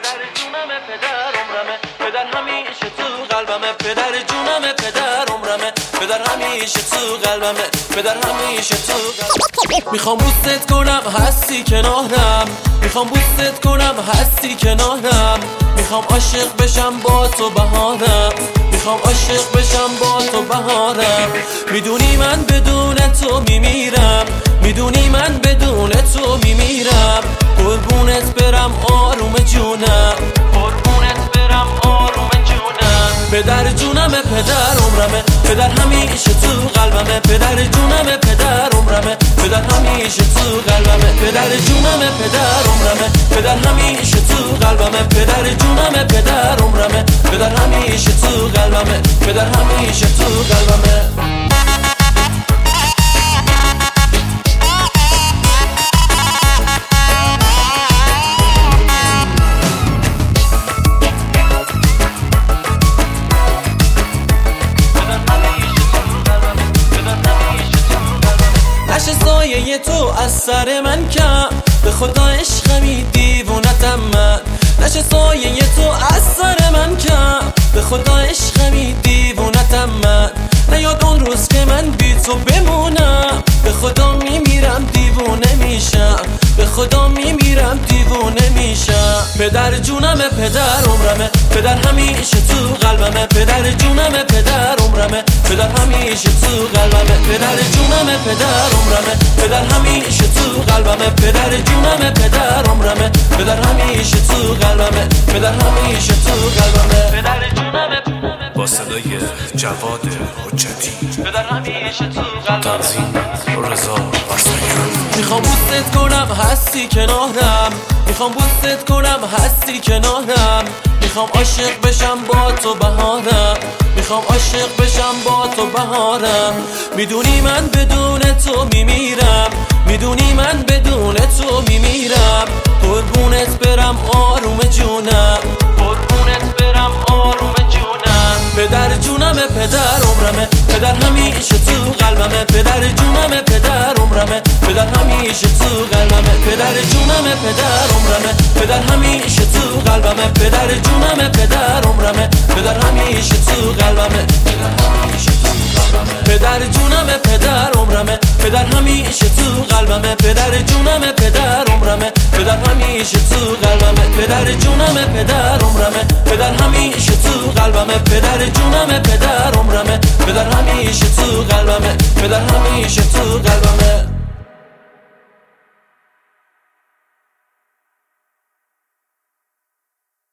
پدر جونمه پدر عمرمه پدر همیشه تو قلبمه پدر جونمه پدر عمرمه پدر همیشه تو قلبمه پدر همیشه تو قلبمه میخوام بوست کنم هستی کنارم میخوام بوست کنم هستی کنارم میخوام عاشق بشم با تو بهارم میخوام عاشق بشم با تو بهارم میدونی من بدون تو میمیرم میدونی من بدون تو میمیرم قربونت برم آروم جونم قربونت برم آروم جونم پدر جونمه پدر عمرمه پدر همیشه تو قلبمه پدر جونمه پدر عمرمه پدر همیشه تو قلبمه پدر جونمه پدر عمرمه پدر همیشه تو قلبمه پدر جونمه پدر عمرمه پدر همیشه تو قلبمه پدر همیشه تو قلبمه نشه سایه تو از سر من کم به خدا عشقمی دیوونتم من نشه سایه تو از سر من کم به خدا عشقمی دیوونتم من نیاد اون روز که من بی تو بمونم به خدا میمیرم دیوونه میشم به خدا میمیرم دیوونه میشم پدر جونمه پدر عمرمه پدر همیشه تو قلبمه پدر جونمه پدر عمرمه پدر همیشه تو قلبمه پدر جونمه پدر عمرمه پدر همیشه تو قلبمه پدر جونمه پدر عمرمه پدر همیشه تو قلبمه پدر همیشه تو قلبمه پدر جونمه با صدای جواد حجتی پدر همیشه تو قلبمه تنظیم رضا ارسنیان میخوام بوست کنم هستی کنارم میخوام بوست کنم هستی کنارم میخوام عاشق بشم با تو بهارم میخوام عاشق بشم با تو بهارم میدونی من بدون تو میمیرم میدونی من بدون تو میمیرم قربونت برم آروم جونم قربونت برم آروم جونم پدر جونمه پدر عمرمه پدر همیشه تو قلبمه پدر جونمه پدر عمرمه پدر همیشه تو قلبمه پدر جونمه پدر عمرمه پدر همیشه تو قلبمه پدر جونمه پدر عمرمه پدر همیشه تو قلبمه پدر همیشه تو قلبمه پدر جونمه پدر عمرمه پدر همیشه تو قلبمه پدر جونمه پدر عمرمه پدر همیشه تو قلبمه پدر جونمه پدر عمرمه پدر همیشه تو قلبمه پدر جونمه پدر عمرمه پدر همیشه تو قلبمه پدر همیشه تو قلبمه